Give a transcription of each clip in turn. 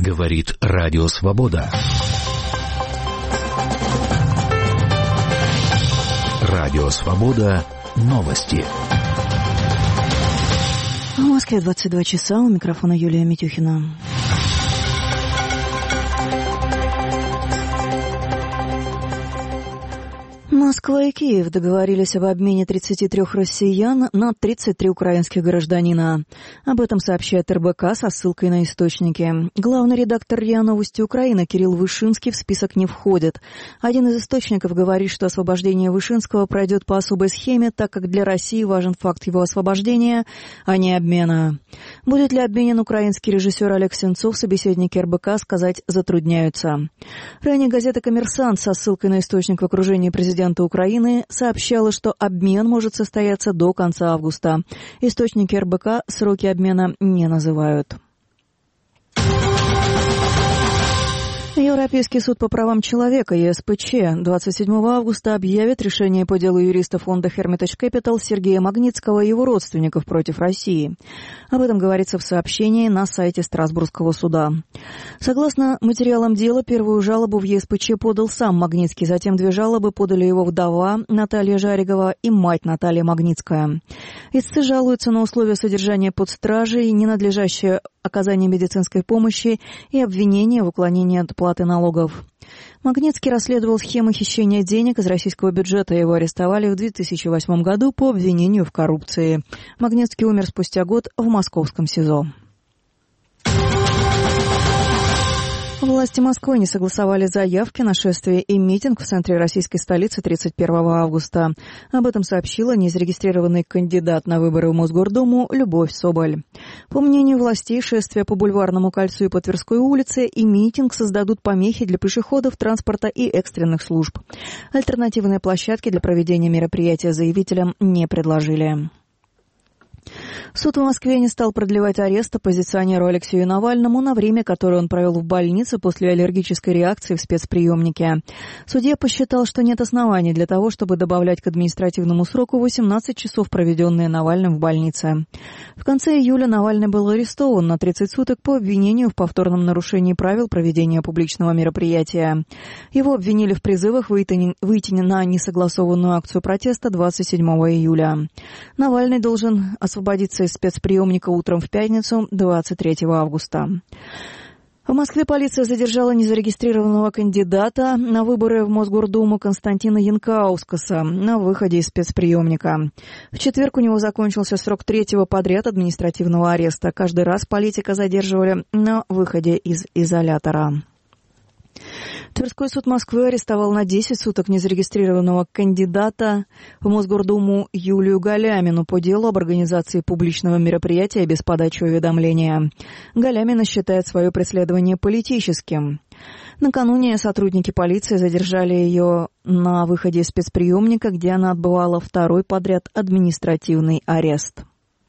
Говорит Радио Свобода. Радио Свобода. Новости. В Москве 22 часа. У микрофона Юлия Митюхина. Москва и Киев договорились об обмене 33 россиян на 33 украинских гражданина. Об этом сообщает РБК со ссылкой на источники. Главный редактор РИА Новости Украины Кирилл Вышинский в список не входит. Один из источников говорит, что освобождение Вышинского пройдет по особой схеме, так как для России важен факт его освобождения, а не обмена. Будет ли обменен украинский режиссер Олег Сенцов, собеседники РБК сказать затрудняются. Ранее газета «Коммерсант» со ссылкой на источник в окружении президента Украины сообщала, что обмен может состояться до конца августа. Источники РБК сроки обмена не называют. Европейский суд по правам человека ЕСПЧ 27 августа объявит решение по делу юриста фонда Hermitage Capital Сергея Магнитского и его родственников против России. Об этом говорится в сообщении на сайте Страсбургского суда. Согласно материалам дела, первую жалобу в ЕСПЧ подал сам Магнитский, затем две жалобы подали его вдова Наталья Жаригова и мать Наталья Магнитская. Истцы жалуются на условия содержания под стражей, ненадлежащее оказание медицинской помощи и обвинение в уклонении от платы налогов. Магнитский расследовал схемы хищения денег из российского бюджета. Его арестовали в 2008 году по обвинению в коррупции. Магнитский умер спустя год в московском СИЗО. Власти Москвы не согласовали заявки на шествие и митинг в центре российской столицы 31 августа. Об этом сообщила незарегистрированный кандидат на выборы в Мосгордуму Любовь Соболь. По мнению властей, шествие по Бульварному кольцу и по Тверской улице и митинг создадут помехи для пешеходов, транспорта и экстренных служб. Альтернативные площадки для проведения мероприятия заявителям не предложили. Суд в Москве не стал продлевать арест оппозиционеру Алексею Навальному на время, которое он провел в больнице после аллергической реакции в спецприемнике. Судья посчитал, что нет оснований для того, чтобы добавлять к административному сроку 18 часов, проведенные Навальным в больнице. В конце июля Навальный был арестован на 30 суток по обвинению в повторном нарушении правил проведения публичного мероприятия. Его обвинили в призывах выйти на несогласованную акцию протеста 27 июля. Навальный должен освободиться из спецприемника утром в пятницу, 23 августа. В Москве полиция задержала незарегистрированного кандидата на выборы в Мосгордуму Константина Янкаускаса на выходе из спецприемника. В четверг у него закончился срок третьего подряд административного ареста. Каждый раз политика задерживали на выходе из изолятора. Тверской суд Москвы арестовал на 10 суток незарегистрированного кандидата в Мосгордуму Юлию Галямину по делу об организации публичного мероприятия без подачи уведомления. Галямина считает свое преследование политическим. Накануне сотрудники полиции задержали ее на выходе из спецприемника, где она отбывала второй подряд административный арест.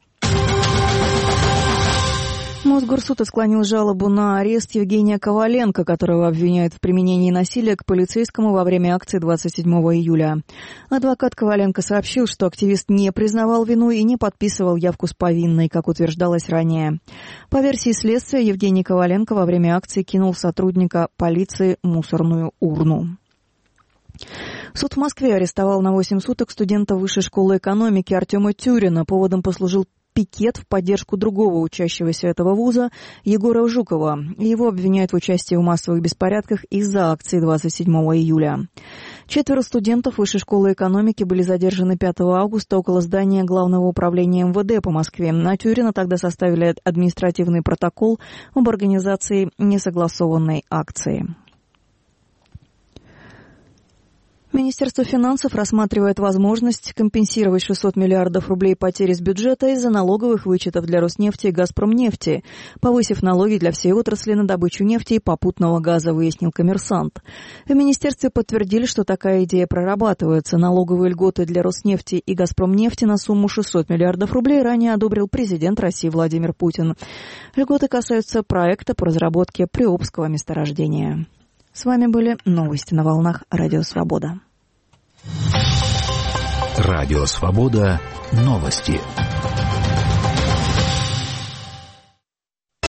Мосгорсуд отклонил жалобу на арест Евгения Коваленко, которого обвиняют в применении насилия к полицейскому во время акции 27 июля. Адвокат Коваленко сообщил, что активист не признавал вину и не подписывал явку с повинной, как утверждалось ранее. По версии следствия, Евгений Коваленко во время акции кинул в сотрудника полиции мусорную урну. Суд в Москве арестовал на 8 суток студента Высшей школы экономики Артема Тюрина. Поводом послужил пикет в поддержку другого учащегося этого вуза Егора Жукова. Его обвиняют в участии в массовых беспорядках из-за акции 27 июля. 4 студентов Высшей школы экономики были задержаны 5 августа около здания Главного управления МВД по Москве. На Тюрина тогда составили административный протокол об организации несогласованной акции. Министерство финансов рассматривает возможность компенсировать 600 миллиардов рублей потери с бюджета из-за налоговых вычетов для Роснефти и Газпромнефти, повысив налоги для всей отрасли на добычу нефти и попутного газа, выяснил «Коммерсант». В министерстве подтвердили, что такая идея прорабатывается. Налоговые льготы для Роснефти и Газпромнефти на сумму 600 миллиардов рублей ранее одобрил президент России Владимир Путин. Льготы касаются проекта по разработке Приобского месторождения. С вами были новости на волнах Радио Свобода. Радио Свобода. Новости.